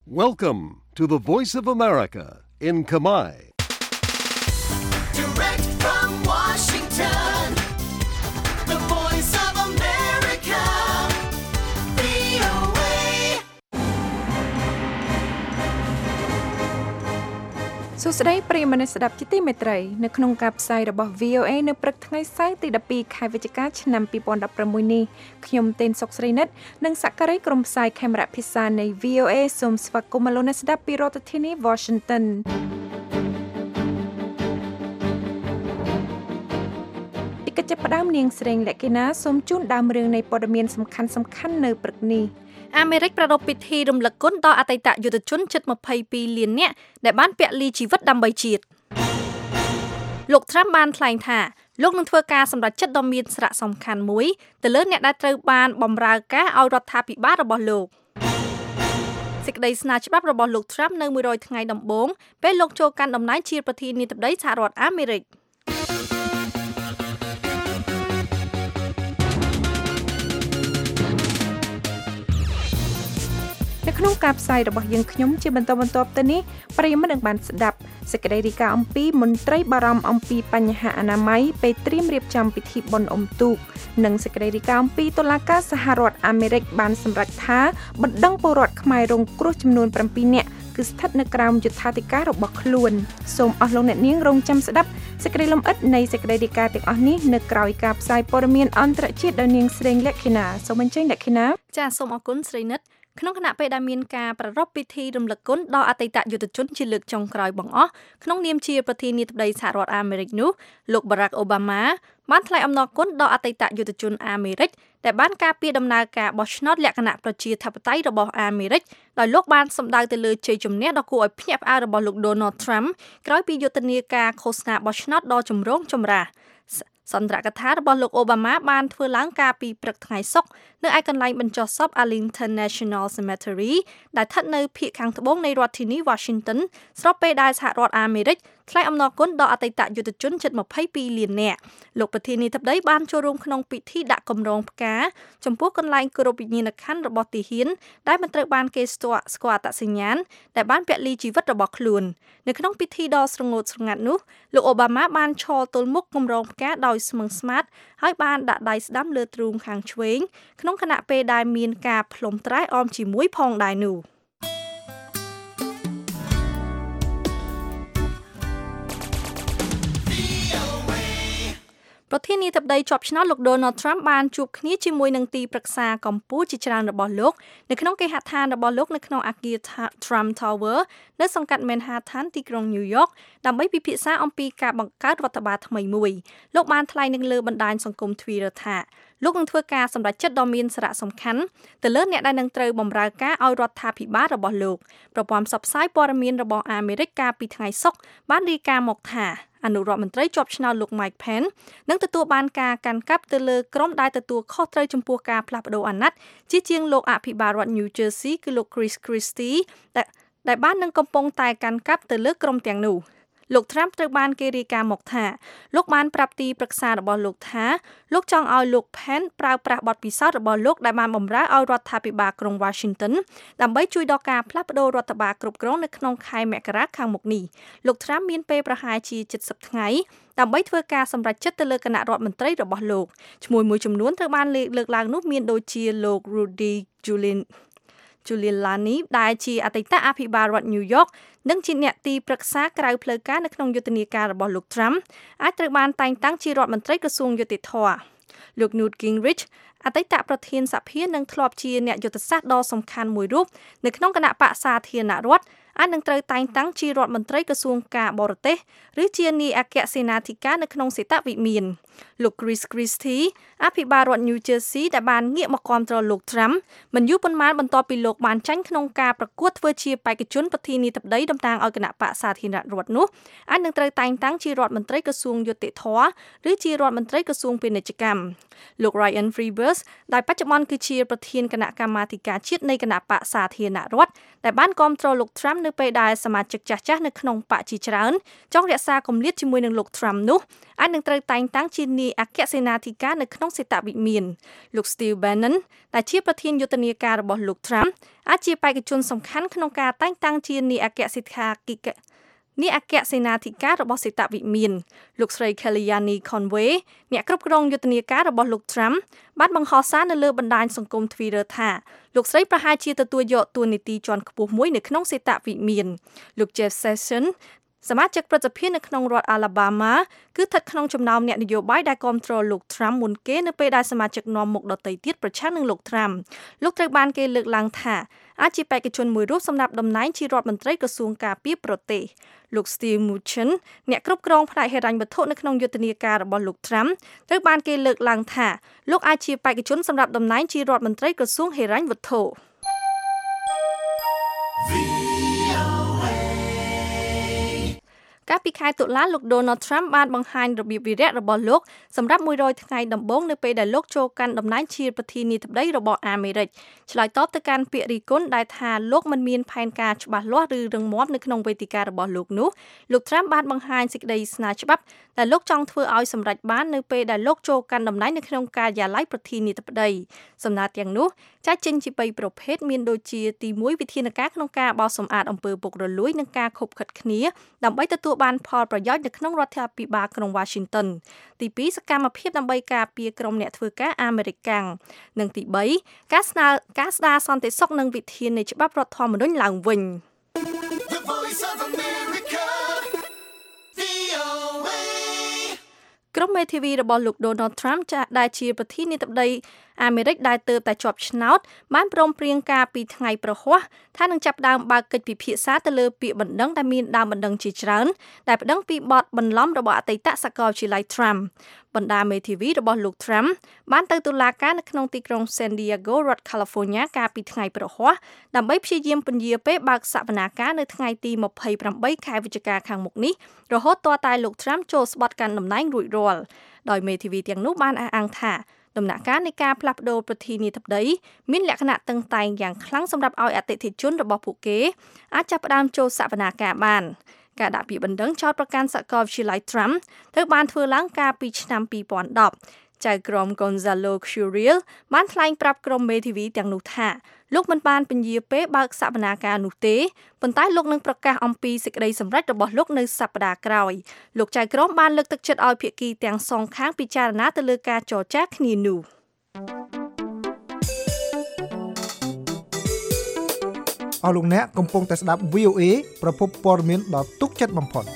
Welcome to the Voice of America in Kamai. Direct from Washington, the Voice of America, VOA. សួស្តីប្រិយមិត្តស្ដាប់ជាទីមេត្រីនៅក្នុងការផ្សាយរបស់ VOA នៅព្រឹកថ្ងៃសៅរ៍ទី12ខែវិច្ឆិកាឆ្នាំ2016នេះខ្ញុំតេនសុកស្រីនិតនិងសក្តិក្រុមផ្សាយខេមរៈភាសានៃ VOA សូមស្វាគមន៍មកលោកអ្នកស្ដាប់ពីរដ្ឋធានី Washingtonពីកិច្ចផ្ដើមនាងស្រីលក្ខិណាសូមជូនដើមរឿងនៃព័ត៌មានសំខាន់នៅព្រឹកនេះអាមេរិកប្រារព្ធពិធីរំលឹកគុណដល់អតីតយុទ្ធជនជិត22លាននាក់ដែលបានពលីជីវិតដើម្បីជាតិលោក Trump បានថ្លែងថាលោកនឹងធ្វើការសម្រេចចិត្តដ៏មានសារៈសំខាន់មួយទៅលើអ្នកដែលត្រូវបានបម្រើការឲ្យរដ្ឋាភិបាលរបស់លោកសេចក្តីស្នើច្បាប់របស់លោក Trump នៅ100ថ្ងៃដំបូងពេលលោកចូលកាន់តំណែងជាប្រធានាធិបតីសហរដ្ឋអាមេរិកនៅក្នុងការផ្សាយរបស់យើងខ្ញុំជាបន្តទៅនេះប្រិយមិត្តនឹងបានស្ដាប់សេចក្តីរាយការណ៍អំពីមន្ត្រីបារម្ភអំពីបញ្ហាអនាម័យពេលត្រៀមរៀបចំពិធីបុណ្យអុំទូកនិងសេចក្តីរាយការណ៍អំពីតុលាការសហរដ្ឋអាមេរិកបានសម្រេចថាបណ្ដឹងពលរដ្ឋខ្មែររងគ្រោះចំនួន7នាក់គឺស្ថិតនៅក្រោមយុត្ថាធិការរបស់ខ្លួនសូមអស់លោកអ្នកនាងរងចាំស្ដាប់សេចក្តីលម្អិតនៃសេចក្តីរាយការណ៍ទាំងអស់នេះនៅក្រោយការផ្សាយព័ត៌មានអន្តរជាតិដោយនាងស្រីលក្ខិណាសូមអញ្ជើញលក្ខិណាចាសសូមអរគុណស្រីនិតក្នុងគណៈពេលដែលមានការប្រារព្ធពិធីរំលឹកគុណដល់អតីតយុទ្ធជនជាលើកចុងក្រោយបង្អស់ក្នុងនាមជាប្រធានាធិបតីសហរដ្ឋអាមេរិកនោះលោក Barack Obama បានថ្លែងអំណរគុណដល់អតីតយុទ្ធជនអាមេរិកដែលបានការពារដំណើរការបោះឆ្នោតលក្ខណៈប្រជាធិបតេយ្យរបស់អាមេរិកដោយលោកបានសម្ដៅទៅលើជ័យជំនះដ៏គួរឲ្យភ្ញាក់ផ្អើលរបស់លោក Donald Trump ក្រោយពីយុទ្ធនាការឃោសនាបោះឆ្នោតដ៏ចម្រូងចម្រាសសន្ទរកថារបស់លោកអូបាម៉ាបានធ្វើឡើងកាលពីព្រឹកថ្ងៃសុក្រនៅឯកន្លែងបញ្ចុះសព Arlington National Cemetery ដែលស្ថិតនៅភាគខាងត្បូងនៃរដ្ឋធានី Washington ស្របពេលដែលសហរដ្ឋអាមេរិកថ្លែងអំណរគុណដល់អតីតយុទ្ធជនជិត22លាននាក់លោកប្រធានាធិបតីបានចូលរួមក្នុងពិធីដាក់កម្រងផ្កាចំពោះកន្លែងគោរពវិញ្ញាណក្ខន្ធរបស់ទាហានដែលមិនត្រូវបានគេស្គាល់អត្តសញ្ញាណដែលបានពលីជីវិតរបស់ខ្លួននៅក្នុងពិធីដ៏ស្រងូតស្រងាត់នោះលោកអូបាម៉ាបានឈរទល់មុខកម្រងផ្កាដោយស្មឹងស្មាតហើយបានដាក់ដៃស្ដាំលើទ្រូងខាងឆ្វេងក្នុងខណៈពេលដែលមានការផ្លុំត្រែអមជាមួយផងដែរនោះប្រធានាធិបតីជាប់ឆ្នោតលោក Donald Trump បានជួបគ្នាជាមួយនឹងទីប្រឹក្សាកម្ពុជាជាច្រើនរបស់លោកនៅក្នុងគេហដ្ឋានរបស់លោកនៅក្នុងអគារ Trump Tower នៅសង្កាត់ Manhattan ទីក្រុង New York ដើម្បីពិភាក្សាអំពីការបង្កើតរដ្ឋបាលថ្មីមួយលោកបានថ្លែងនឹងលើបណ្ដាញសង្គម Twitter ថាលោកនឹងធ្វើការសម្រេចចិត្តដ៏មានសារៈសំខាន់ទៅលើអ្នកដែលនឹងត្រូវបម្រើការឲ្យរដ្ឋាភិបាលរបស់លោកប្រព័ន្ធផ្សព្វផ្សាយព័ត៌មានរបស់អាមេរិកកាលពីថ្ងៃសុក្របានរាយការណ៍មកថាអនុរដ្ឋមន្ត្រីជាប់ឆ្នោតលោក Mike Pence នឹងទទួលបានការកាន់កាប់ទៅលើក្រុមដែលទទួលខុសត្រូវចំពោះការផ្លាស់ប្តូរអាណត្តិជាជាងលោកអភិបាលរដ្ឋ New Jersey គឺលោក Chris Christie ដែលបាននឹងកំពុងតែកាន់កាប់ទៅលើក្រុមទាំងនោះលោក Trump ត្រូវបានគេរាយការណ៍មកថាលោកបានប្រាប់ទីប្រឹក្សារបស់លោកថាលោកចង់ឲ្យលោក Pence ប្រើប្រាស់បទពិសោធន៍របស់លោកដែលបានបម្រើឲ្យរដ្ឋាភិបាលក្រុង Washington ដើម្បីជួយដល់ការផ្លាស់ប្តូររដ្ឋបាលគ្រប់គ្រងនៅក្នុងខែមករាខាងមុខនេះលោក Trump មានពេលប្រហែលជា70ថ្ងៃដើម្បីធ្វើការសម្រេចចិត្តទៅលើគណៈរដ្ឋមន្ត្រីរបស់លោកឈ្មោះមួយចំនួនត្រូវបានលើកឡើងនោះមានដូចជាលោក Rudy Giuliani ដែលជាអតីតអភិបាលរដ្ឋ New York និងជាអ្នកទីប្រឹក្សាក្រៅផ្លូវការនៅក្នុងយុទ្ធនាការរបស់លោក Trump អាចត្រូវបានតែងតាំងជារដ្ឋមន្ត្រីក្រសួងយុតិធធម៌លោក Newt Gingrich អតីតប្រធានសភានិងធ្លាប់ជាអ្នកយុទ្ធសាស្ត្រដ៏សំខាន់មួយរូបនៅក្នុងគណៈបក្សសាធារណរដ្ឋអាចនឹងត្រូវតែងតាំងជារដ្ឋមន្ត្រីក្រសួងការបរទេសឬជានាយអគ្គសេនាធិការនៅក្នុងសេតវិមានលោក Chris Christie អភិបាលរដ្ឋ New Jersey ដែលបានងាកមកគាំទ្រលោក Trump មិនយូរប៉ុន្មានបន្ទាប់ពីលោកបានចាញ់ក្នុងការប្រកួតធ្វើជាបេក្ខជនប្រធានាធិបតីតំណាងឲ្យគណៈបក្សសាធារណរដ្ឋនោះអាចនឹងត្រូវតែងតាំងជារដ្ឋមន្ត្រីក្រសួងយុតិធធម៌ឬជារដ្ឋមន្ត្រីក្រសួងពាណិជ្ជកម្មលោក Ryan Freeburg ដែលបច្ចុប្បន្នគឺជាប្រធានគណៈកម្មាធិការជាតិនៃគណៈបក្សសាធារណរដ្ឋដែលបានគាំទ្រលោក Trump នៅពេលដែលសមាជិកចាស់ៗនៅក្នុងបកជាច្រើនចង់រក្សាគម្លាតជាមួយនឹងលោក Trump នោះអាចនឹងត្រូវតែងតាំងជានាយអគ្គសេនាធិការនៅក្នុងសេតវិមានលោក Steve Bannon ដែលជាប្រធានយុទ្ធនាការរបស់លោក Trump អាចជាបេក្ខជនសំខាន់ក្នុងការតែងតាំងជានាយអគ្គសេនាធិការរបស់សេតវិមានលោកស្រី Kellyanne Conway អ្នកគ្រប់គ្រងយុទ្ធនាការរបស់លោក Trump បានបង្ហោះសារនៅលើបណ្ដាញសង្គម Twitter ថាលោកស្រីប្រហែលជាទទួលយកតួនាទីជាន់ខ្ពស់មួយនៅក្នុងសេតវិមានលោក Jeff Sessions សមាជិកប្រតិភិនៅក្នុងរដ្ឋ Alabama គឺស្ថិតក្នុងចំណោមអ្នកនយោបាយដែលគាំទ្រលោក Trump មុនគេនៅពេលដែលសមាជិកនាំមុខដទៃទៀតប្រឆាំងនឹងលោក Trump លោកត្រូវបានគេលើកឡើងថាអាចជាបេក្ខជនមួយរូបសម្រាប់តំណែងជារដ្ឋមន្ត្រីក្រសួងការពារប្រទេសលោក Steve Mnuchin អ្នកគ្រប់គ្រងផ្នែកហិរញ្ញវត្ថុនៅក្នុងយុទ្ធនាការរបស់លោក Trump ត្រូវបានគេលើកឡើងថាលោកអាចជាបេក្ខជនសម្រាប់តំណែងជារដ្ឋមន្ត្រីក្រសួងហិរញ្ញវត្ថុកាលពីខែតុលាលោក Donald Trump បានបង្ហាញរបៀបវារៈរបស់លោកសម្រាប់100ថ្ងៃដំបូងនៅពេលដែលលោកចូលកាន់តំណែងជាប្រធានាធិបតីរបស់អាមេរិកឆ្លើយតបទៅកាន់ពាក្យរិះគន់ដែលថាលោកមិនមានផែនការច្បាស់លាស់ឬរឹងមាំនៅក្នុងវេទិការបស់លោកនោះលោក Trump បានបង្ហាញសេចក្តីស្នើច្បាប់ដែលលោកចង់ធ្វើឲ្យសម្រេចបាននៅពេលដែលលោកចូលកាន់តំណែងនៅក្នុងការិយាល័យប្រធានាធិបតីសំណើទាំងនោះចែកចេញជា3ប្រភេទមានដូចជាទី1វិធានការក្នុងការបោសសម្អាតអំពើពុករលួយនិងការខុបខិតគ្នាដើម្បីទទួលបានផលប្រយោជន៍នៅក្នុងរដ្ឋាភិបាលក្រុង Washington ទី2សកម្មភាពដើម្បីការពារក្រុមអ្នកធ្វើការអាមេរិកកាំងនិងទី3ការស្ដារសន្តិសុខនិងវិធាននៃច្បាប់រដ្ឋធម្មនុញ្ញឡើងវិញ The Voice of America, VOA. ក្រុមមេធាវីរបស់លោក Donald Trump ដែលជាប្រធានាធិបតីអាមេរិកដែលទើបតែជាប់ឆ្នោតបានព្រមព្រៀងការពីថ្ងៃប្រហ័សថានឹងចាប់ផ្ដើមបើកកិច្ចពិភាក្សាទៅលើពាក្យបណ្ដឹងដែលមានដើមបណ្ដឹងជាច្រើនដែលប្តឹងពីបទបន្លំរបស់អតីតសាកលវិទ្យាល័យ Trump បណ្ដាមេធាវីរបស់លោក Trump បានទៅតុលាការនៅក្នុងទីក្រុង San Diego រដ្ឋ California កាលពីថ្ងៃប្រហ័សដើម្បីព្យាយាមពន្យាពេលបើកសវនាការនៅថ្ងៃទី28ខែវិច្ឆិកាខាងមុខនេះរហូតទាល់តែលោក Trump ចូលស្បត់កាន់តំណែងរួចរាល់ដោយមេធាវីទាំងនោះបានអះអាងថាដំណាក់កាលនៃការផ្លាស់ប្ដូរប្រធានាធិបតីមានលក្ខណៈតឹងតែងយ៉ាងខ្លាំងសម្រាប់ឲ្យអតិថិជនរបស់ពួកគេអាចចាប់ផ្ដើមចូលសវនាការបានការដាក់ពាក្យបណ្ដឹងចោទប្រកាន់សាកលវិទ្យាល័យ Trump ត្រូវបានធ្វើឡើងកាលពីឆ្នាំ2010ចៅក្រម Gonzalo Curiel បានថ្លែងប្រាប់ក្រុមមេធាវីទាំងនោះថាលោកមិនបានពន្យាពេលបើកសវនាការនោះទេប៉ុន្តែលោកនឹងប្រកាសអំពីសេចក្តីសម្រេចរបស់លោកនៅសប្តាហ៍ក្រោយលោកចៅក្រមបានលើកទឹកចិត្តឲ្យភាគីទាំងសងខាងពិចារណាទៅលើការចរចាគ្នានោះអស់លោកអ្នកកំពុងតែស្ដាប់ VOA ប្រភពព័ត៌មានដ៏ទុកចិត្តបំផុត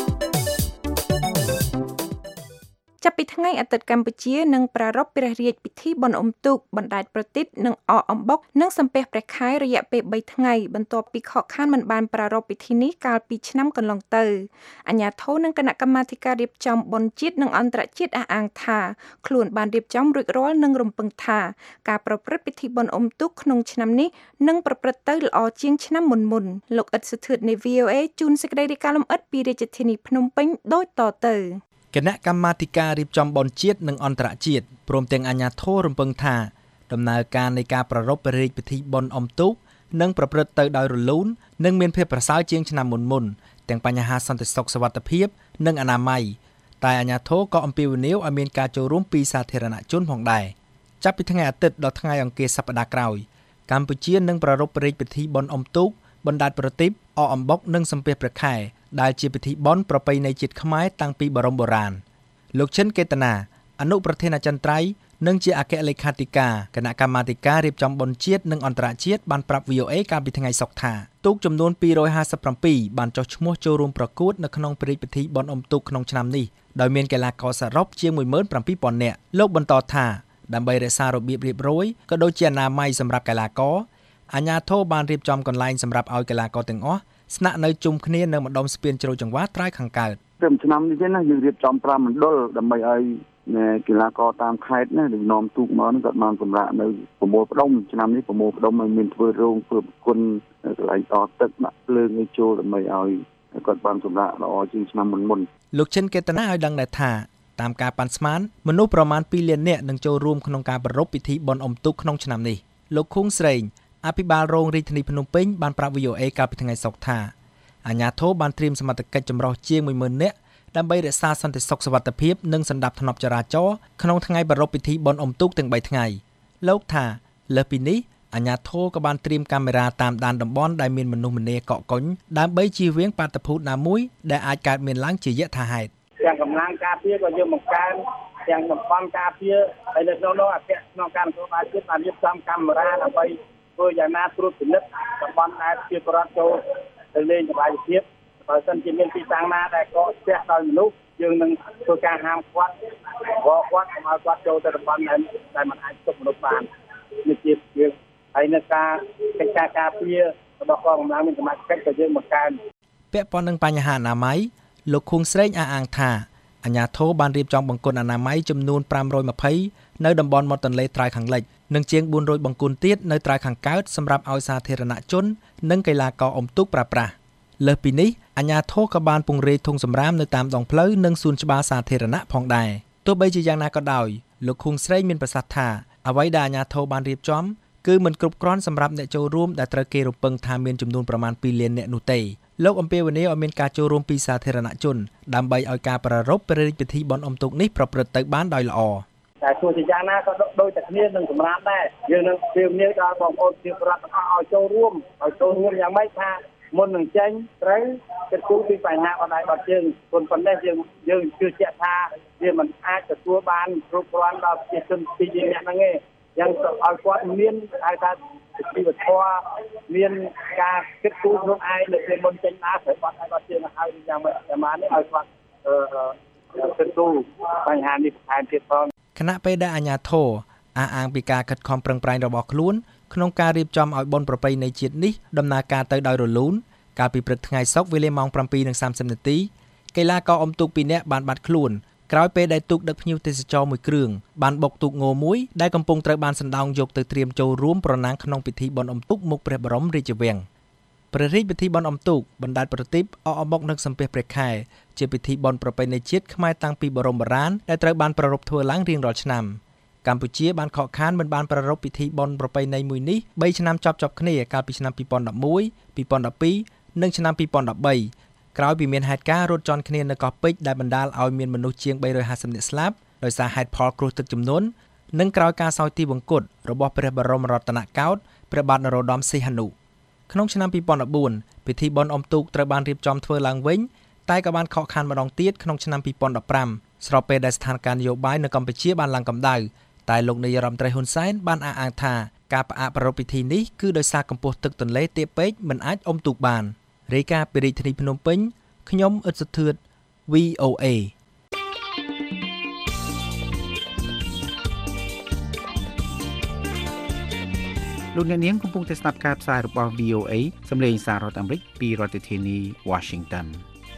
ចាប់ពីថ្ងៃអាទិត្យកម្ពុជានឹងប្រារព្ធព្រះរាជពិធីបុណ្យអុំទូកបណ្ដែតប្រទីបនិងអកអំបុកនិងសំពះព្រះខែរយៈពេល3ថ្ងៃបន្ទាប់ពីខកខានមិនបានប្រារព្ធពិធីនេះកាលពីឆ្នាំកន្លងទៅអាជ្ញាធរនិងគណៈកម្មាធិការរៀបចំបុណ្យជាតិនិងអន្តរជាតិអះអាងថាខ្លួនបានរៀបចំរួចរាល់និងរំពឹងថាការប្រព្រឹត្តពិធីបុណ្យអុំទូកក្នុងឆ្នាំនេះនឹងប្រព្រឹត្តទៅល្អជាងឆ្នាំមុនលោកអ៊ិតសុធឿននៃ VOA ជូនសេចក្តីរាយការណ៍លម្អិតពីរាជធានីភ្នំពេញដូចតទៅគណៈកម្មាធិការរៀបចំបុណ្យជាតិនិងអន្តរជាតិព្រមទាំងអាជ្ញាធររំពឹងថាដំណើរការនៃការប្រារព្ធព្រះរាជពិធីបុណ្យអុំទូកនឹងប្រព្រឹត្តទៅដោយរលូននិងមានភាពប្រសើរជាងឆ្នាំមុនទាំងបញ្ហាសន្តិសុខសុវត្ថិភាពនិងអនាម័យតែអាជ្ញាធរក៏អំពាវនាវឲ្យមានការចូលរួមពីសាធារណជនផងដែរចាប់ពីថ្ងៃអាទិត្យដល់ថ្ងៃអង្គារសប្តាហ៍ក្រោយកម្ពុជានឹងប្រារព្ធព្រះរាជពិធីបុណ្យអុំទូកបណ្ដែតប្រទីបអកអំបុកនិងសំពះព្រះខែដែលជាពិធីបុណ្យប្រពៃណីជាតិខ្មែរតាំងពីបរមបុរាណលោកឈិនកេតនាអនុប្រធានអចិន្ត្រៃយ៍និងជាអគ្គលេខាធិការគណៈកម្មាធិការរៀបចំបុណ្យជាតិនិងអន្តរជាតិបានប្រាប់ VOA កាលពីថ្ងៃសុក្រថាទូកចំនួន257បានចុះឈ្មោះចូលរួមប្រកួតនៅក្នុងព្រះរាជពិធីបុណ្យអុំទូកក្នុងឆ្នាំនេះដោយមានកីឡាករសរុបជាង 17,000 នាក់លោកបន្តថាដើម្បីរក្សារបៀបរៀបរយក៏ដូចជាអនាម័យសម្រាប់កីឡាករអាជ្ញាធរបានរៀបចំកន្លែងសម្រាប់ឲ្យកីឡាករទាំងអស់ស្នាក់នៅជុំគ្នានៅម្ដុំស្ពានជ្រោយចង្វាត្រើយខាងកើតត្រឹមឆ្នាំនេះទេណាយើងរៀបចំ5មណ្ឌលដើម្បីឲ្យកីឡាករតាមខេត្តណាដែលនាំទូកមកនឹងគាត់បានសម្រាប់នៅប្រមូលផ្ដុំឆ្នាំនេះប្រមូលផ្ដុំឲ្យមានធ្វើរោងធ្វើប្រគុណកន្លែងតទឹកដាក់ភ្លើងឲ្យចូលដើម្បីឲ្យគាត់បានសម្រាប់ល្អជាងឆ្នាំមុនលោកឈិនកេតនាឲ្យដឹងដែរថាតាមការប៉ាន់ស្មានមនុស្សប្រមាណ2លាននាក់នឹងចូលរួមក្នុងការប្រារព្ធពិធីបុណ្យអុំទូកក្នុងឆ្នាំនេះលោកខួងស្រេងអភិបាលរងរាជធានីភ្នំពេញបានប្រាប់ VOA កាលពីថ្ងៃសុក្រថាអាជ្ញាធរបានត្រៀមសមត្ថកិច្ចចម្រុះជាង 10,000 នាក់ដើម្បីរក្សាសន្តិសុខសុវត្ថិភាពនិងសណ្ដាប់ធ្នាប់ចរាចរណ៍ក្នុងថ្ងៃប្រារព្ធពិធីបុណ្យអុំទូកទាំង3ថ្ងៃលោកថាលើសពីនេះអាជ្ញាធរក៏បានត្រៀមកាមេរ៉ាតាមដានតំបន់ដែលមានមនុស្សម្នាកកកុញដើម្បីជៀសវាងបាតុភូតណាមួយដែលអាចកើតមានឡើងជាយថាហេតុទាំងកម្លាំងការពារក៏យើងបង្កើនទាំងតំបន់ការពារហើយនៅក្នុងនោះអគ្គក្នុងការទទួលបានជាតិបានរៀបចំកាមេរ៉ាដើម្បីធ្វើយ៉ាងណាត្រួតពិនិត្យតំបន់ដែលជាប្រវត្តិចូលទៅលេងសប្បាយភាពបើសិនជាមានទីតាំងណាដែលកកស្ទះដោយមនុស្សយើងនឹងធ្វើការហាមឃាត់គាត់កុំឲ្យគាត់ចូលទៅតំបន់ដែលមិនអាចទប់មនុស្សបាននេះជាយើងហើយនៅការកិច្ចការការពាររបស់កងកម្លាំងមានសមាជិកក៏យើងបង្កើនពាក់ព័ន្ធនឹងបញ្ហាអនាម័យលោកខួងស្រេងអះអាងថាអាជ្ញាធរបានរៀបចំបង្គន់អនាម័យចំនួន520នៅតំបន់មាត់ទន្លេត្រើយខាងលិចនិងជាង400បង្គន់ទៀតនៅត្រើយខាងកើតសម្រាប់ឲ្យសាធារណជននិងកីឡាករអុំទូកប្រើប្រាស់លើសពីនេះអាជ្ញាធរក៏បានពង្រាយធុងសំរាមនៅតាមដងផ្លូវនិងសួនច្បារសាធារណៈផងដែរទោះបីជាយ៉ាងណាក៏ដោយលោកខួងស្រេងមានប្រសាសន៍ថាអ្វីដែលអាជ្ញាធរបានរៀបចំគឺមិនគ្រប់គ្រាន់សម្រាប់អ្នកចូលរួមដែលត្រូវគេរំពឹងថាមានចំនួនប្រមាណ2លានអ្នកនោះទេលោកអំពាវនាវឲ្យមានការចូលរួមពីសាធារណជនដើម្បីឲ្យការប្រារព្ធព្រះរាជពិធីបុណ្យអុំទូកនេះប្រព្រឹត្តទៅបានដោយល្អតែទោះជាយ៉ាងណាក៏ដូចតែគ្នានឹងសម្រាប់ដែរយើងនឹងព្រាបនាដល់បងប្អូនជាប្រដ្ឋឲ្យចូលរួមយ៉ាងម៉េចថាមុននឹងចេញត្រូវគិតគូរពីបញ្ហាបណ្ដាញបាត់ជើងប៉ុន្តែយើងជឿជាក់ថាវាមិនអាចទទួលបានគ្រប់គ្រាន់ដល់ប្រជាជនពីរនាក់ហ្នឹងទេយ៉ាងឲ្យគាត់មានហៅថាជីវធម៌មានការគិតគូរខ្លួនឯងនៅពេលមុនចេញដើរត្រូវបាត់ឲ្យបាត់ជើងឲ្យយ៉ាងម៉េចប្រហែលនេះឲ្យគាត់គិតគូរបញ្ហានេះបន្ថែមទៀតផងគណៈពេលដែលអាជ្ញាធរអះអាងពីការខិតខំប្រឹងប្រែងរបស់ខ្លួនក្នុងការរៀបចំឲ្យបុណ្យប្រពៃណីជាតិនេះដំណើរការទៅដោយរលូនកាលពីព្រឹកថ្ងៃសុក្រវេលាម៉ោង 7:30 នាទីកីឡាករអុំទូក2នាក់បានបាត់ខ្លួនក្រោយពេលដែលទូកដឹកភ្ញៀវទេសចរមួយគ្រឿងបានបុកទូកងមួយដែលកំពុងត្រូវបានសណ្ដោងយកទៅត្រៀមចូលរួមប្រណាំងក្នុងពិធីបុណ្យអុំទូកមុខព្រះបរមរាជវាំងព្រះរាជពិធីបុណ្យអុំទូកបណ្ដែតប្រទីបអកបុកនឹងសំពះព្រះខែជាពិធីបុណ្យប្រពៃណីជាតិខ្មែរតាំងពីបរមបុរាណដែលត្រូវបានប្រារព្ធធ្វើឡើងរៀងរាល់ឆ្នាំកម្ពុជាបានខកខានមិនបានប្រារព្ធពិធីបុណ្យប្រពៃណីមួយនេះ3ឆ្នាំជាប់គ្នាកាលពីឆ្នាំ2011 2012និងឆ្នាំ2013ក្រោយពីមានហេតុការណ៍រត់ជន់គ្នានៅកោះពេជ្រដែលបណ្ដាលឲ្យមានមនុស្សជាង350នាក់ស្លាប់ដោយសារហេតុផលគ្រោះទឹកជំនន់និងក្រោយការសោយទីវង្គតរបស់ព្រះបរមរតនកោដ្ឋព្រះបាទនរោត្តមសីហនុក្នុងឆ្នាំ2014ពិធីបុណ្យអុំទូកត្រូវបានរៀបចំធ្វើឡើងវិញតែក៏បានខកខានម្ដងទៀតក្នុងឆ្នាំ2015ស្របពេលដែលស្ថានភាពនយោបាយនៅកម្ពុជាបានឡើងកម្ដៅតែលោកនាយរដ្ឋមន្ត្រីហ៊ុនសែនបានអះអាងថាការផ្អាកប្រារព្ធពិធីនេះគឺដោយសារកម្ពស់ទឹកទន្លេទាបពេកមិនអាចអុំទូកបានរាយការណ៍ពីរាជធានីភ្នំពេញខ្ញុំអ៊ិតសុធឿន VOA លោកអ្នកនាងកំពុងតែស្ដាប់ការផ្សាយរបស់ VOA សម្លេងសាររដ្ឋអាមេរិកពីរដ្ឋធានី Washington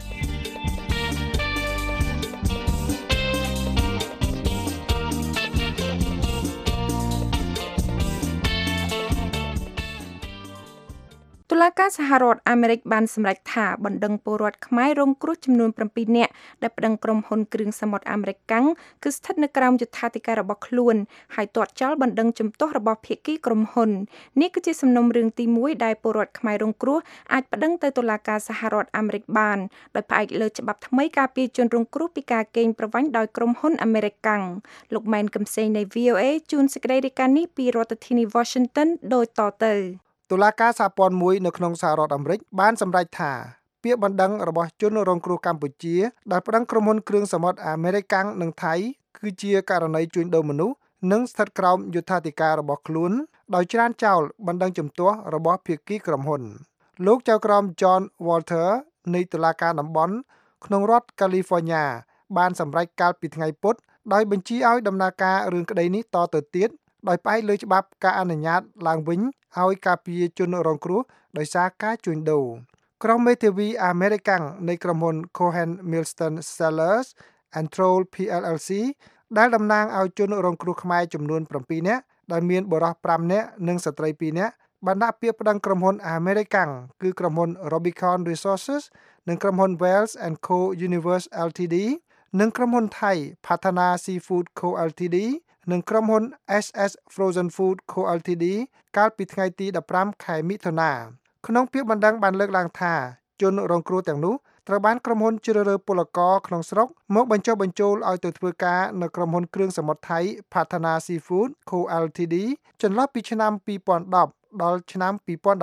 តុលាការសហរដ្ឋអាមេរិកបានសម្រេចថាបណ្ដឹងពលរដ្ឋខ្មែររងគ្រោះចំនួន7នាក់ដែលប្តឹងក្រុមហ៊ុនគ្រឿងសមុទ្រអាមេរិកកាំងគឺស្ថិតនៅក្រោមយុត្ថាធិការរបស់ខ្លួនហើយទាត់ចោលបណ្ដឹងជំទាស់របស់ភាគីក្រុមហ៊ុននេះគឺជាសំណុំរឿងទី1ដែលពលរដ្ឋខ្មែររងគ្រោះអាចប្តឹងទៅតុលាការសហរដ្ឋអាមេរិកបានដោយផ្អែកលើច្បាប់ថ្មីការពារជនរងគ្រោះពីការកេងប្រវ័ញ្ចដោយក្រុមហ៊ុនអាមេរិកកាំងលោកម៉ែនកំសែងនៃ VOA ជួនសេចក្តីរាយការណ៍នេះពីរដ្ឋធានី Washington ដូចតទៅតុលាការសហព័ន្ធមួយនៅក្នុងសហរដ្ឋអាមេរិកបានសម្រេចថាពាក្យបណ្ដឹងរបស់ជនរងគ្រោះកម្ពុជាដែលប្តឹងក្រុមហ៊ុនគ្រឿងសមុទ្រអាមេរិកកាំងនិងថៃគឺជាករណីជួញដូរមនុស្សនិងស្ថិតក្រោមយុត្ថាធិការរបស់ខ្លួនដោយច្រានចោលបណ្ដឹងជំទាស់របស់ភាគីក្រុមហ៊ុនលោកចៅក្រម John Walter នៃតុលាការតំបន់ក្នុងរដ្ឋ California បានសម្រេចកាលពីថ្ងៃពុធដោយបញ្ជាឲ្យដំណើរការរឿងក្តីនេះតទៅទៀតដោយផ្អែកលើច្បាប់ការអនុញ្ញាតឡើងវិញឲ្យការពារជនរងគ្រោះដោយសារការជួញដូរក្រុមមេធាវីអាមេរិកនៃក្រុមហ៊ុន Cohen Milston Sellers and Troll PLLC ដែលតំណាងឲ្យជនរងគ្រោះខ្មែរចំនួន7នាក់ដែលមានបុរស5នាក់និងស្ត្រី2នាក់បានដាក់ពាក្យប្តឹងក្រុមហ៊ុនអាមេរិកគឺក្រុមហ៊ុន Rubicon Resources និងក្រុមហ៊ុន Wells and Co Universe Ltd និងក្រុមហ៊ុនថៃ Patana Seafood Co Ltd និងក្រុមហ៊ុន SS Frozen Food Co Ltd កាលពីថ្ងៃទី15ខែមិថុនាក្នុងពាក្យបណ្ដឹងបានលើកឡើងថាជនរងគ្រោះទាំងនោះត្រូវបានក្រុមហ៊ុនជ្រើសរើសពលករក្នុងស្រុកមកបញ្ចុះបញ្ចូលឲ្យទៅធ្វើការនៅក្រុមហ៊ុនគ្រឿងសមុទ្រថៃ Patana Seafood Co Ltd ចន្លោះពីឆ្នាំ2010ដល់ឆ្នាំ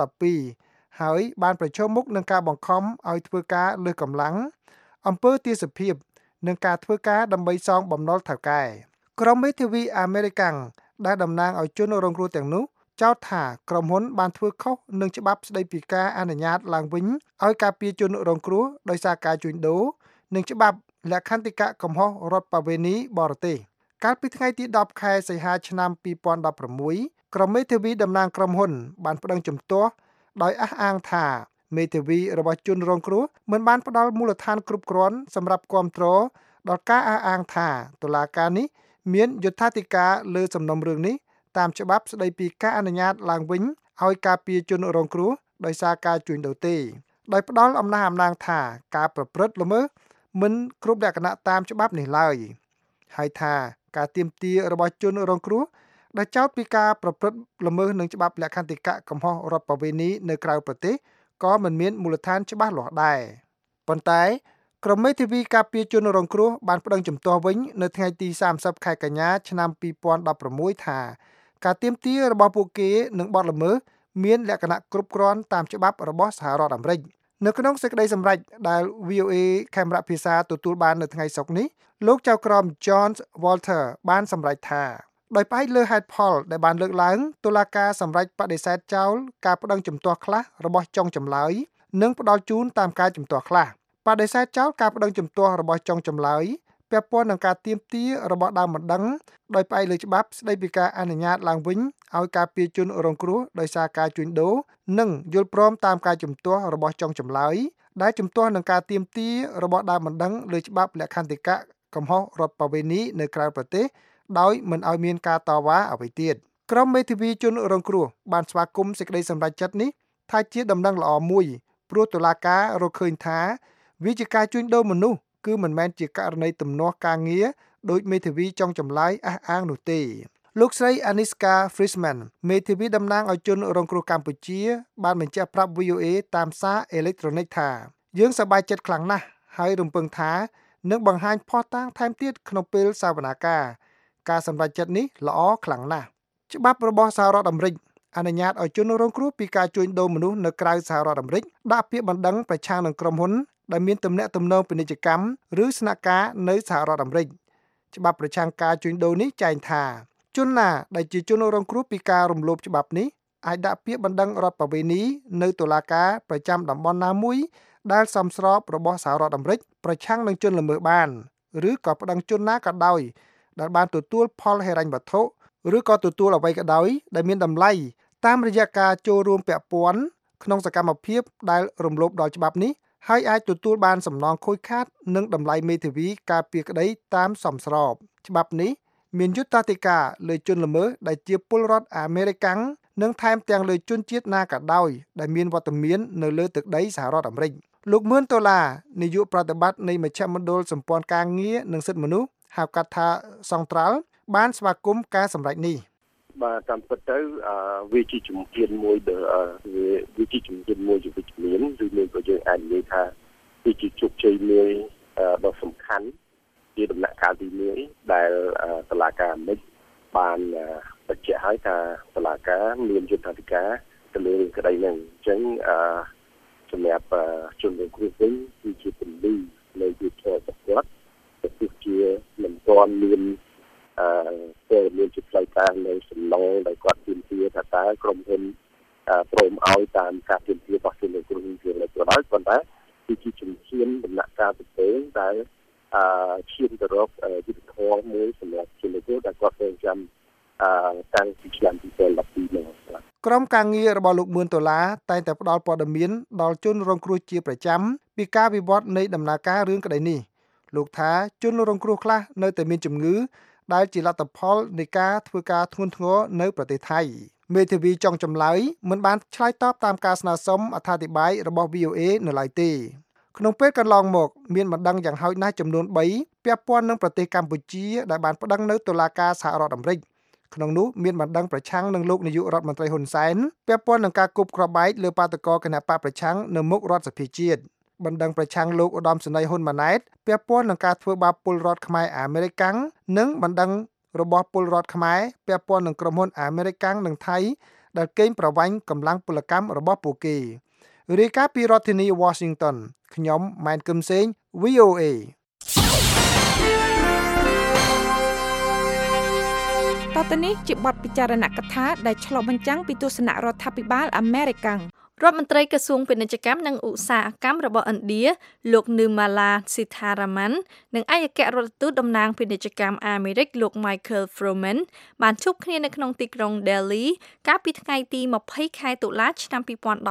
2012ហើយបានប្រឈមមុខនឹងការបង្ខំឲ្យធ្វើការលើសកម្លាំងអំពើទាសភាពនិងការធ្វើការដើម្បីសងបំណុលថៅកែក្រុមមេធាវីអាមេរិកាំងដែលតំណាងឲ្យជនរងគ្រោះទាំងនោះចោទថាក្រុមហ៊ុនបានធ្វើខុសនឹងច្បាប់ស្តីពីការអនុញ្ញាតឡើងវិញឲ្យការពារជនរងគ្រោះដោយសារការជួញដូរនិងច្បាប់លក្ខន្តិកៈកំហុសរដ្ឋប្បវេណីបរទេសកាលពីថ្ងៃទី10ខែសីហាឆ្នាំ2016ក្រុមមេធាវីតំណាងក្រុមហ៊ុនបានប្តឹងជំទាស់ដោយអះអាងថាមេធាវីរបស់ជនរងគ្រោះមិនបានផ្ដល់មូលដ្ឋានគ្រប់គ្រាន់សម្រាប់គាំទ្រដល់ការអះអាងថាតុលាការនេះមានយុត្ថាធិការលើសំណុំរឿងនេះតាមច្បាប់ស្តីពីការអនុញ្ញាតឡើងវិញឲ្យការពារជនរងគ្រោះដោយសារការជួញដូរទេដោយផ្ដល់អំណះអំណាងថាការប្រព្រឹត្តល្មើសមិនគ្រប់លក្ខណៈតាមច្បាប់នេះឡើយហើយថាការទាមទាររបស់ជនរងគ្រោះដែលចោទពីការប្រព្រឹត្តល្មើសនឹងច្បាប់លក្ខន្តិកៈកំហុសរដ្ឋប្បវេណីនៅក្រៅប្រទេសក៏មិនមានមូលដ្ឋានច្បាស់លាស់ដែរប៉ុន្តែក្រុមមេធាវីការពារជនរងគ្រោះបានប្តឹងជំទាស់វិញនៅថ្ងៃទី30ខែកញ្ញាឆ្នាំ2016ថាការទាមទាររបស់ពួកគេនឹងបទល្មើសមានលក្ខណៈគ្រប់គ្រាន់តាមច្បាប់របស់សហរដ្ឋអាមេរិកនៅក្នុងសេចក្តីសម្រេចដែល VOA ខេមរៈភាសាទទួលបាននៅថ្ងៃសុក្រនេះលោកចៅក្រម John Walter បានសម្រេចថាដោយផ្អែកលើហេតុផលដែលបានលើកឡើងតុលាការសម្រេចបដិសេធចោលការប្តឹងជំទាស់ខ្លះរបស់ចុងចម្លើយនិងផ្ដល់ជូនតាមការជំទាស់ខ្លះបដិសេធចោលការប្តឹងជំទាស់របស់ចុងចម្លើយពាក់ព័ន្ធនឹងការទាមទាររបស់ដើមបណ្ដឹងដោយផ្អែកលើច្បាប់ស្តីពីការអនុញ្ញាតឡើងវិញឲ្យការពារជនរងគ្រោះដោយសារការជួញដូរនិងយល់ព្រមតាមការជំទាស់របស់ចុងចម្លើយដែលជំទាស់នឹងការទាមទាររបស់ដើមបណ្ដឹងលើច្បាប់លក្ខន្តិកៈកំហុសរដ្ឋប្បវេណីនៅក្រៅប្រទេសដោយមិនឲ្យមានការតវ៉ាអ្វីទៀតក្រុមមេធាវីជនរងគ្រោះបានស្វាគមន៍សេចក្តីសម្រេចចិត្តនេះថាជាដំណឹងល្អមួយព្រោះតុលាការរកឃើញថាវាជាការជួញដូរមនុស្សគឺមិនមែនជាករណីទំនាស់ការងារដោយមេធាវីចុងចម្លើយអះអាងនោះទេលោកស្រី Aniska Frischman មេធាវីតំណាងឲ្យជនរងគ្រោះកម្ពុជាបានបញ្ជាក់ប្រាប់ VOA តាមសារអេឡិចត្រូនិកថាយើងសប្បាយចិត្តខ្លាំងណាស់ហើយរំពឹងថានឹងបង្ហាញភស្តុតាងថែមទៀតក្នុងពេលសវនាការសម្រេចចិត្តនេះល្អខ្លាំងណាស់ច្បាប់របស់សហរដ្ឋអាមេរិកអនុញ្ញាតឲ្យជនរងគ្រោះពីការជួញដូរមនុស្សនៅក្រៅសហរដ្ឋអាមេរិកដាក់ពាក្យបណ្ដឹងប្រឆាំងនឹងក្រុមហ៊ុនដែលមានទំនាក់ទំនងពាណិជ្ជកម្មឬស្នាក់ការនៅសហរដ្ឋអាមេរិកច្បាប់ប្រឆាំងការជួញដូរនេះចែងថាជនណាដែលជាជនរងគ្រោះពីការរំលោភច្បាប់នេះអាចដាក់ពាក្យបណ្ដឹងរដ្ឋប្បវេណីនៅតុលាការប្រចាំតំបន់ណាមួយដែលសមស្របរបស់សហរដ្ឋអាមេរិកប្រឆាំងនឹងជនល្មើសបានឬក៏ប្តឹងជនណាក៏ដោយដែលបានទទួលផលហិរញ្ញវត្ថុឬក៏ទទួលអ្វីក៏ដោយដែលមានតម្លៃតាមរយៈការចូលរួមពាក់ព័ន្ធក្នុងសកម្មភាពដែលរំលោភដល់ច្បាប់នេះហើយអាចទទួលបានសំណងខូចខាតនិងតម្លៃមេធាវីការពារក្តីតាមសមស្របច្បាប់នេះមានយុត្តាធិការលើជនល្មើសដែលជាពលរដ្ឋអាមេរិកាំងនិងថែមទាំងលើជនជាតិណាក៏ដោយដែលមានវត្តមាននៅលើទឹកដីសហរដ្ឋអាមេរិកលោកមឿនដុល្លារនាយកប្រតិបត្តិនៃមជ្ឈមណ្ឌលសម្ព័ន្ធការងារនិងសិទ្ធិមនុស្សហៅកាត់ថាសង្ត្រាល់បានស្វាគមន៍ការសម្រេចនេះបាទតាមពិតទៅវាជាជំហានមួយវាជាជំហានមួយជាវិជ្ជមានឬមួយក៏យើងអាចនិយាយថាវាជាជោគជ័យមួយដ៏សំខាន់ជាដំណាក់កាលទី1ដែលតុលាការអាមេរិកបានបញ្ជាក់ឲ្យថាតុលាការមានយុត្តាធិការទៅលើក្តីហ្នឹងអញ្ចឹងសម្រាប់ជនរងគ្រោះវិញគឺជាពន្លឺនៃយុទ្ធសាស្ត្រគាត់ទៅជាមិនទាន់មានព័ត៌មានជាផ្លូវការនៅសំណងដែលគាត់ទាមទារថាតើក្រុមហ៊ុនព្រមឲ្យតាមការទាមទាររបស់ជនរងគ្រោះនេះឬក៏ដោយប៉ុន្តែគឺជាជំហានដំណាក់កាលទៅពេលដែលឈានទៅរកយុទ្ធធម៌មួយសម្រាប់ជនរងគ្រោះដែលគាត់រងចាំតាំងពីឆ្នាំ2012មកក្រុមការងាររបស់លោកមឿនដុល្លារតែងតែផ្ដល់ព័ត៌មានដល់ជនរងគ្រោះជាប្រចាំពីការវិវត្តនៃដំណើរការរឿងក្តីនេះលោកថាជនរងគ្រោះខ្លះនៅតែមានជំងឺដែលជាលទ្ធផលនៃការធ្វើការធ្ងន់ធ្ងរនៅប្រទេសថៃមេធាវីចុងចម្លើយមិនបានឆ្លើយតបតាមការស្នើសុំអត្ថាធិប្បាយរបស់ VOA នៅឡើយទេក្នុងពេលកន្លងមកមានបណ្ដឹងយ៉ាងហោចណាស់ចំនួន3ពាក់ព័ន្ធនឹងប្រទេសកម្ពុជាដែលបានប្តឹងនៅតុលាការសហរដ្ឋអាមេរិកក្នុងនោះមានបណ្ដឹងប្រឆាំងនឹងលោកនាយករដ្ឋមន្ត្រីហ៊ុនសែនពាក់ព័ន្ធនឹងការគប់គ្រាប់បែកលើបាតុករគណបកប្រឆាំងនៅមុខរដ្ឋសភាជាតិបណ្ដឹងប្រឆាំងលោកឧត្តមសេនីយ៍ហ៊ុនម៉ាណែតពាក់ព័ន្ធនឹងការធ្វើបាបពលរដ្ឋខ្មែរអាមេរិកាំងនិងបណ្ដឹងរបស់ពលរដ្ឋខ្មែរពាក់ព័ន្ធនឹងក្រុមហ៊ុនអាមេរិកាំងនិងថៃដែលកេងប្រវ័ញ្ចកម្លាំងពលកម្មរបស់ពួកគេរាយការណ៍ពីរដ្ឋធានី Washington ខ្ញុំម៉ែនគឹមសេង VOA តទៅនេះជាបទពិចារណកថាដែលឆ្លុះបញ្ចាំងពីទស្សនៈរដ្ឋាភិបាលអាមេរិកាំងរដ្ឋមន្ត្រីក្រសួងពាណិជ្ជកម្មនិងឧស្សាហកម្មរបស់ឥណ្ឌាលោក Nirmala Sitharaman និងឯកអគ្គរដ្ឋទូតតំណាងពាណិជ្ជកម្មអាមេរិកលោក Michael Froman បានជួបគ្នានៅក្នុងទីក្រុង Delhi កាលពីថ្ងៃទី20 ខែតុលាឆ្នាំ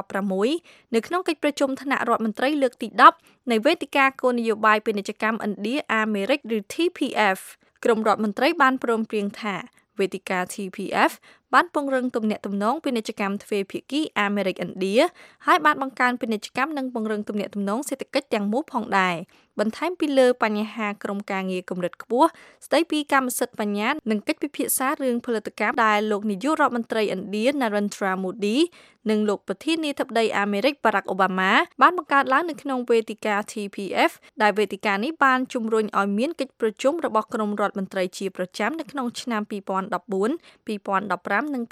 2016នៅក្នុងកិច្ចប្រជុំថ្នាក់រដ្ឋមន្ត្រីលើកទី10នៃវេទិកាគោលនយោបាយពាណិជ្ជកម្មឥណ្ឌាអាមេរិកឬ TPF ក្រុមរដ្ឋមន្ត្រីបានព្រមព្រៀងថាវេទិកា TPF បានពង្រឹងទំនាក់ទំនងពាណិជ្ជកម្មទ្វេភាគីអាមេរិកឥណ្ឌាហើយបានបង្កើនពាណិជ្ជកម្មនិងពង្រឹងទំនាក់ទំនងសេដ្ឋកិច្ចទាំងមូលផងដែរបន្ថែមពីលើបញ្ហាក្រុមការងារកម្រិតខ្ពស់ស្ដីពីកម្មសិទ្ធិបញ្ញានិងកិច្ចពិភាក្សារឿងផលិតកម្មដែលលោកនាយករដ្ឋមន្ត្រីឥណ្ឌា Narendra Modi និងលោកប្រធានាធិបតីអាមេរិក Barack Obama បានបង្កើតឡើងនៅក្នុងវេទិកា TPF ដែលវេទិកានេះបានជំរុញឲ្យមានកិច្ចប្រជុំរបស់ក្រុមរដ្ឋមន្ត្រីជាប្រចាំនៅក្នុងឆ្នាំ2014 2015 និង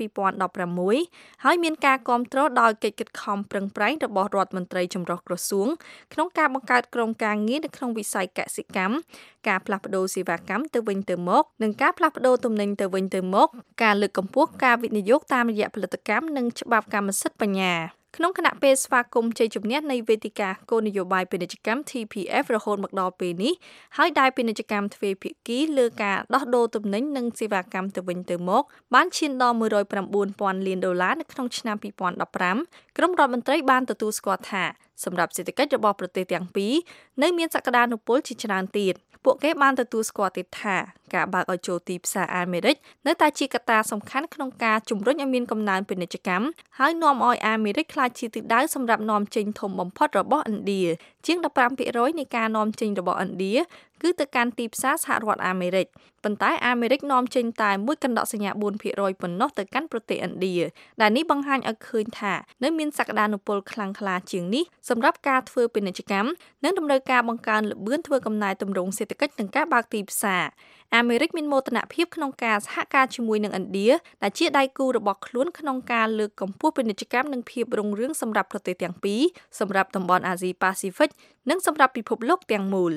2016ហើយមានការគាំទ្រដោយកិច្ចខិតខំប្រឹងប្រែងរបស់រដ្ឋមន្ត្រីចម្រុះក្រសួងក្នុងការបង្កើតក្រុមការងារនៅក្នុងវិស័យកសិកម្មការផ្លាស់ប្តូរសេវាកម្មទៅវិញទៅមកនិងការផ្លាស់ប្តូរទំនិញទៅវិញទៅមកការលើកកម្ពស់ការវិនិយោគតាមរយៈផលិតកម្មនិងច្បាប់កម្មសិទ្ធិបញ្ញាក្នុងគណៈពេលស្វាគមន៍ជ័យជំនះនៃវេទិកាគោលនយោបាយពាណិជ្ជកម្ម TPF រហូតមកដល់ពេលនេះហើយដែលពាណិជ្ជកម្មទ្វេភាគីលើការដោះដូរទំនិញនិងសេវាកម្មទៅវិញទៅមកបានឈានដល់$109,000 លាននៅក្នុងឆ្នាំ2015ក្រុមរដ្ឋមន្ត្រីបានទទួលស្គាល់ថាសម្រាប់សេដ្ឋកិច្ចរបស់ប្រទេសទាំងពីរនៅមានសក្តានុពលជាច្រើនទៀតពួកគេបានទទួលស្គាល់ទៀតថាការបើកឲ្យចូលទីផ្សារអាមេរិកនៅតែជាកត្តាសំខាន់ក្នុងការជំរុញឲ្យមានកំណើនពាណិជ្ជកម្មហើយនាំឲ្យអាមេរិកក្លាយជាទិសដៅសម្រាប់នាំចេញធំបំផុតរបស់ឥណ្ឌាជាង 15% នៃការនាំចេញរបស់ឥណ្ឌាគឺទៅកាន់ទីផ្សារសហរដ្ឋអាមេរិកប៉ុន្តែអាមេរិកនាំចេញតែ1កណ្ដកសញ្ញា 4% ប៉ុណ្ណោះទៅកាន់ប្រទេសឥណ្ឌាដែលនេះបង្ហាញឲ្យឃើញថានៅមានសក្តានុពលខ្លាំងក្លាជាងនេះសម្រាប់ការធ្វើពាណិជ្ជកម្មនិងតម្រូវការបង្កើនល្បឿនធ្វើកំណែទម្រង់សេដ្ឋកិច្ចនិងការបើកទីផ្សារអាមេរិកមានមោទនភាពក្នុងការសហការជាមួយនឹងឥណ្ឌាដែលជាដៃគូរបស់ខ្លួនក្នុងការលើកកម្ពស់ពាណិជ្ជកម្មនិងភាពរុងរឿងសម្រាប់ប្រទេសទាំងពីរសម្រាប់តំបន់អាស៊ីប៉ាស៊ីហ្វិកនិងសម្រាប់ពិភពលោកទាំងមូល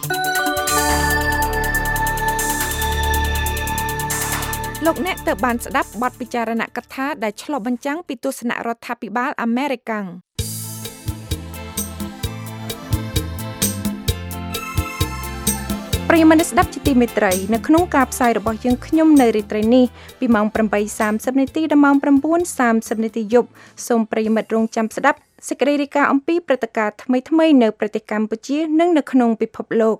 លោកអ្នកទើបបានស្ដាប់បទពិចារណកថាដែលឆ្លុះបញ្ចាំងពីទស្សនៈរដ្ឋាភិបាលអាមេរិកាំងប្រិយមិត្តស្ដាប់ជាទីមេត្រីនៅក្នុងការផ្សាយរបស់យើងខ្ញុំនៅរាត្រីនេះពីម៉ោង 8:30 នាទីដល់ម៉ោង 9:30 នាទីយប់សូមប្រិយមិត្តរងចាំស្ដាប់សេចក្តីរាយការណ៍អំពីព្រឹត្តិការណ៍ថ្មីៗនៅប្រទេសកម្ពុជានិងនៅក្នុងពិភពលោក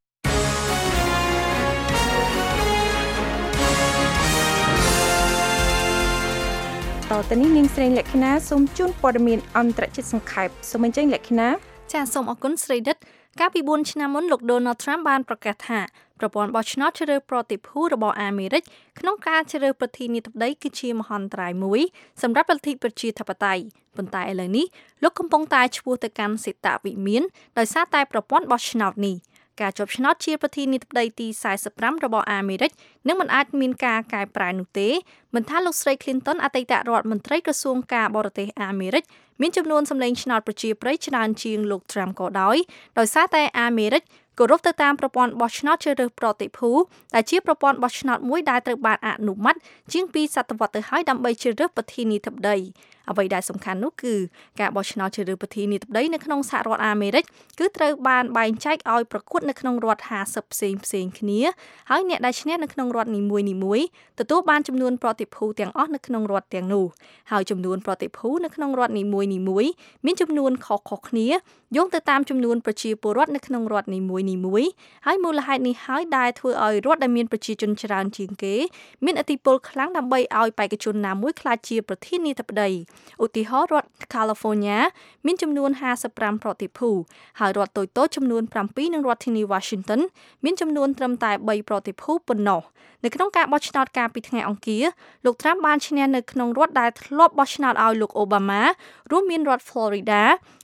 តទៅនេះនាងស្រីលក្ខិណាសូមជូនព័ត៌មានអន្តរជាតិសង្ខេបសូមអញ្ជើញលក្ខិណាចាសសូមអរគុណស្រីដិតកាលពី4ឆ្នាំមុនលោក Donald Trump បានប្រកាសថាប្រព័ន្ធបោះឆ្នោតជ្រើសរើសប្រតិភូរបស់អាមេរិកក្នុងការជ្រើសរើសប្រធានាធិបតីគឺជាមហន្តរាយមួយសម្រាប់លទ្ធិប្រជាធិបតេយ្យប៉ុន្តែឥឡូវនេះលោកកំពុងតែឈ្មោះទៅកាន់សេតវិមានដោយសារតែប្រព័ន្ធបោះឆ្នោតនេះការជាប់ឆ្នោតជាប្រធានាធិបតីទី45របស់អាមេរិកនឹងមិនអាចមានការកែប្រែនោះទេមិនថាលោកស្រី Clinton អតីតរដ្ឋមន្ត្រីក្រសួងការបរទេសអាមេរិកមានចំនួនសម្លេងឆ្នោតប្រជាប្រិយច្រើនជាងលោក Trump ក៏ដោយសារតែអាមេរិកគោរពទៅតាមប្រព័ន្ធបោះឆ្នោតជ្រើសរើសប្រតិភូដែលជាប្រព័ន្ធបោះឆ្នោតមួយដែលត្រូវបានអនុម័តជាង2សតវត្សទៅហើយដើម្បីជ្រើសរើសប្រធានាធិបតីអ្វីដែលសំខាន់នោះគឺការបោះឆ្នោតជ្រើសរើសប្រធានាធិបតីនៅក្នុងសហរដ្ឋអាមេរិកគឺត្រូវបានបែងចែកឲ្យប្រកួតនៅក្នុងរដ្ឋ50ផ្សេងគ្នាហើយអ្នកដែលឈ្នះនៅក្នុងរដ្ឋនីមួយៗទទួលបានចំនួនប្រតិភូទាំងអស់នៅក្នុងរដ្ឋទាំងនោះហើយចំនួនប្រតិភូនៅក្នុងរដ្ឋនីមួយៗមានចំនួនខុសៗគ្នាយោងទៅតាមចំនួនប្រជាពលរដ្ឋនៅក្នុងរដ្ឋនីមួយៗហើយមូលហេតុនេះហើយដែលធ្វើឲ្យរដ្ឋដែលមានប្រជាជនច្រើនជាងគេមានឥទ្ធិពលខ្លាំងដើម្បីឲ្យបេក្ខជនណាមួយក្លាយជាប្រធានាធិបតីឧទាហរណ៍រដ្ឋ California មានចំនួន55ប្រតិភូហើយរដ្ឋតូចៗចំនួន7និងរដ្ឋធានី Washington មានចំនួនត្រឹមតែ3ប្រតិភូប៉ុណ្ណោះនៅក្នុងការបោះឆ្នោតកាលពីថ្ងៃអង្គារលោក Trump បានឈ្នះនៅក្នុងរដ្ឋដែលធ្លាប់បោះឆ្នោតឲ្យលោក Obama រួមមានរដ្ឋ Florida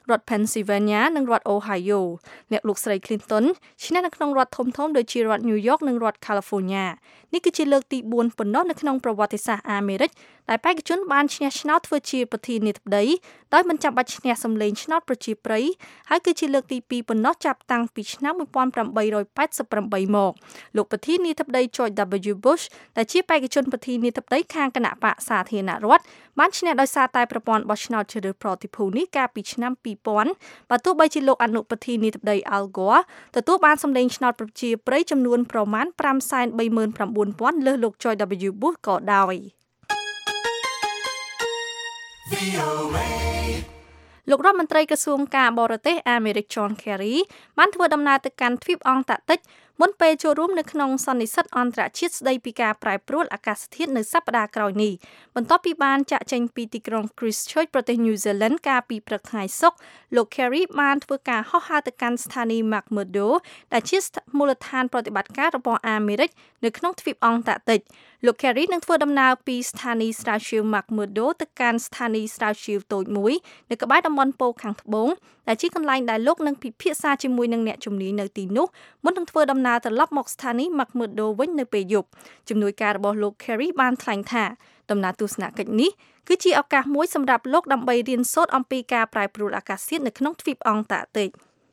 រដ្ឋ Pennsylvania និងរដ្ឋ Ohio អ្នកលោកស្រី Clinton ឈ្នះនៅក្នុងរដ្ឋធំៗដូចជារដ្ឋ New York និងរដ្ឋ California នេះគឺជាលើកទី4ប៉ុណ្ណោះនៅក្នុងប្រវត្តិសាស្ត្រអាមេរិកដែលបេក្ខជនបានឈ្នះឆ្នោតធ្វើជាប្រធានាធិបតីដោយមិនចាំបាច់ឈ្នះសម្លេងឆ្នោតប្រជាប្រិយហើយគឺជាលើកទី2ប៉ុណ្ណោះចាប់តាំងពីឆ្នាំ1888មកលោកប្រធានាធិបតី George W Bush ដែលជាបេក្ខជនប្រធានាធិបតីខាងគណៈបកសាធារណរដ្ឋបានឈ្នះដោយសារតែប្រព័ន្ធបោះឆ្នោតជ្រើសរើសប្រតិភូនេះកាលពីឆ្នាំ2000បើទោះបីជាលោកអនុប្រធានាធិបតី Al Gore ទទួលបានសម្លេងឆ្នោតប្រជាប្រិយចំនួនប្រមាណ 539,000 លើសលោក George W Bush ក៏ដោយលោករដ្ឋមន្ត្រីក្រសួងការបរទេសអាមេរិក John Kerry បានធ្វើដំណើរទៅកាន់ទ្វីបអង់តាក់ទិកមុនពេលចូលរួមនៅក្នុងសន្និសីទអន្តរជាតិស្តីពីការប្រែប្រួលអាកាសធាតុនៅសប្តាហ៍ក្រោយនេះបន្ទាប់ពីបានចាក់ចេញពីទីក្រុង Christchurch ប្រទេស New Zealand កាលពីព្រឹកថ្ងៃសុក្រលោក Kerry បានធ្វើការហោះហើរទៅកាន់ស្ថានីយ៍ McMurdo ដែលជាមូលដ្ឋានប្រតិបត្តិការរបស់អាមេរិកនៅក្នុងទ្វីបអង់តាក់ទិកលោក Kerry នឹងធ្វើដំណើរពីស្ថានីយ៍ស្រាវជ្រាវ McMurdo ទៅកាន់ស្ថានីយ៍ស្រាវជ្រាវតូចមួយនៅក្បែរតំបន់ប៉ូខាងត្បូងដែលជាកន្លែងដែលលោកនឹងពិភាក្សាជាមួយនឹងអ្នកជំនាញនៅទីនោះមុននឹងធ្វើដំណើរត្រឡប់មកស្ថានីយ៍ McMurdo វិញនៅពេលយប់ជំនួយការរបស់លោក Kerry បានថ្លែងថាដំណើរទស្សនកិច្ចនេះគឺជាឱកាសមួយសម្រាប់លោកដើម្បីរៀនសូត្រអំពីការប្រែប្រួលអាកាសធាតុនៅក្នុងទ្វីបអង់តាក់ទិក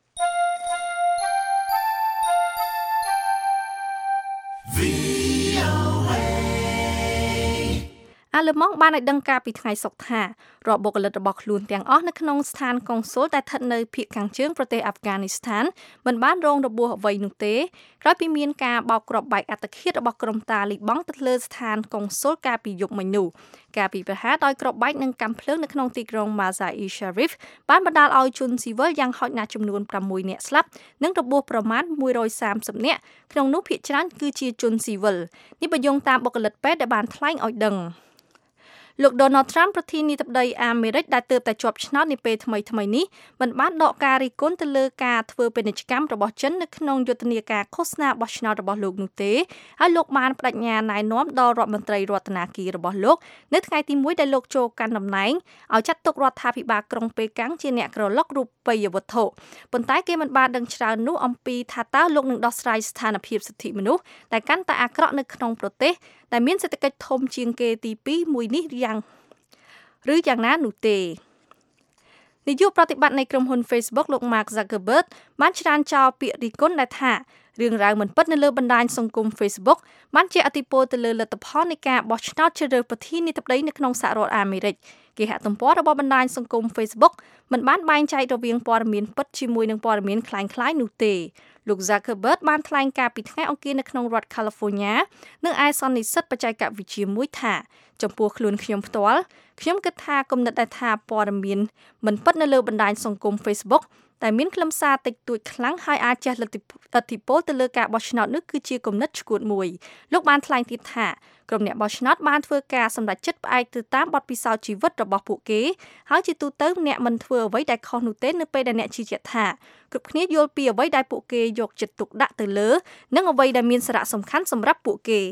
អាល្លឺម៉ង់បានឲ្យដឹងការពីថ្ងៃសុក្រថារាប់បុគ្គលិករបស់ខ្លួនទាំងអស់នៅក្នុងស្ថានកុងស៊ុលដែលស្ថិតនៅភាគខាងជើងប្រទេសអាហ្វហ្គានីស្ថានមិនបានរងរបួសអ្វីនោះទេក្រោយពីមានការបោកគ្រាប់បែកអត្តឃាតរបស់ក្រុមតាលីបង់ទៅលើស្ថានកុងស៊ុលកាលពីយប់មិញនោះការពីប្រហារដោយគ្រាប់បែកនិងកាំភ្លើងនៅក្នុងទីក្រុង Mazar-e Sharif បានបណ្ដាលឲ្យជនស៊ីវិលយ៉ាងហោចណាស់ចំនួន6នាក់ស្លាប់និងរបួសប្រមាណ130នាក់ក្នុងនោះភាគច្រើនគឺជាជនស៊ីវិលនេះបញ្យងតាមបុគ្គលិកពេទ្យដែលបានថ្លែងឲ្យដឹងលោក Donald Trump ប្រធានាធិបតីអាមេរិកដែលទើបតែជាប់ឆ្នោតនាពេលថ្មីនេះមិនបានដកការរិះគន់ទៅលើការធ្វើពាណិជ្ជកម្មរបស់ចិននៅក្នុងយុទ្ធនាការឃោសនាបោះឆ្នោតរបស់លោកនោះទេហើយលោកបានបដិញ្ញាណែនាំដល់រដ្ឋមន្ត្រីរដ្ឋាភិបាលរបស់លោកនៅថ្ងៃទី1ដែលលោកចូលកាន់តំណែងឲ្យចាត់ទុករដ្ឋាភិបាលក្រុងប៉េកាំងជាអ្នកក្រឡុករូបិយវត្ថុប៉ុន្តែគេមិនបានដឹងច្រើននោះអំពីថាតើលោកនឹងដោះស្រាយស្ថានភាពសិទ្ធិមនុស្សដែលកាន់តែអាក្រក់នៅក្នុងប្រទេសដែលមានសេដ្ឋកិច្ចធំជាងគេទី2មួយនេះយ៉ាងណានោះទេនាយកប្រតិបត្តិនៃក្រុមហ៊ុន Facebook លោក Mark Zuckerberg បានច្រានចោលពាក្យរិះគន់ដែលថារឿងរ៉ាវមិនពិតនៅលើបណ្ដាញសង្គម Facebook បានជះឥទ្ធិពលទៅលើលទ្ធផលនៃការបោះឆ្នោតជ្រើសរើសប្រធានាធិបតីនៅក្នុងសហរដ្ឋអាមេរិកគេហទំព័ររបស់បណ្ដាញសង្គម Facebook មិនបានបែងចែករវាងព័ត៌មានពិតជាមួយនឹងព័ត៌មានคล้ายៗនោះទេលោក Zuckerberg បានថ្លែងការពីថ្ងៃអង្គារនៅក្នុងរដ្ឋ California នៅឯសន្និសីទបច្ចេកវិទ្យាមួយថាចំពោះខ្លួនខ្ញុំផ្ទាល់ខ្ញុំគិតថាគំនិតដែលថាព័ត៌មានមិនពិតនៅលើបណ្ដាញសង្គម Facebook តែមានខ្លឹមសារតិចតួចខ្លាំងហើយអាចជះឥទ្ធិពលទៅលើការបោះឆ្នោតនោះគឺជាគំនិតឆ្កួតមួយលោកបានថ្លែងទៀតថាក្រុមអ្នកបោះឆ្នោតបានធ្វើការសម្រេចចិត្តផ្អែកទៅតាមបទពិសោធន៍ជីវិតរបស់ពួកគេហើយជាទូទៅអ្នកមិនធ្វើអ្វីដែលខុសនោះទេនៅពេលដែលអ្នកជឿជាក់ថាគ្រប់គ្នាយល់ពីអ្វីដែលពួកគេយកចិត្តទុកដាក់ទៅលើនិងអ្វីដែលមានសារៈសំខាន់សម្រាប់ពួកគេ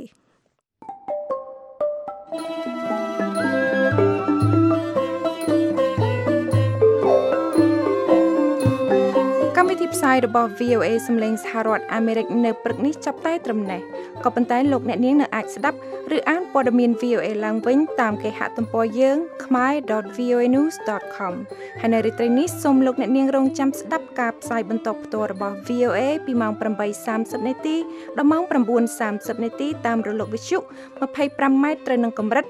កម្មវិធីផ្សាយរបស់ VOA សម្លេងសហរដ្ឋអាមេរិកនៅព្រឹកនេះចាប់តែត្រឹមនេះក៏ប៉ុន្តែលោកអ្នកនាងនៅអាចស្ដាប់ឬអានព័ត៌មាន VOA ឡើងវិញតាមគេហទំព័រយើង khmer.voanews.com ហើយនៅរាត្រីនេះសូមលោកអ្នកនាងរងចាំស្ដាប់ការផ្សាយបន្តផ្ទាល់របស់ VOA ពីម៉ោង 8:30 នាទីដល់ម៉ោង 9:30 នាទីតាមរលកវិទ្យុ 25 ម៉ែត្រត្រូវនឹងកម្រិត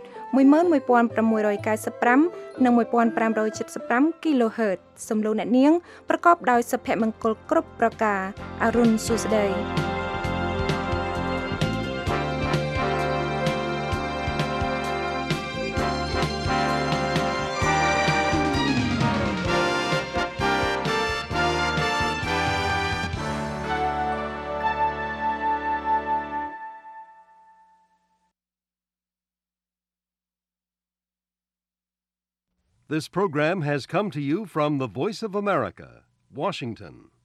11695 និង 1575 kHz សូមលោកអ្នកនាងប្រកបដោយសុភមង្គលគ្រប់ប្រការអរុនសុស្ដី This program has come to you from the Voice of America, Washington.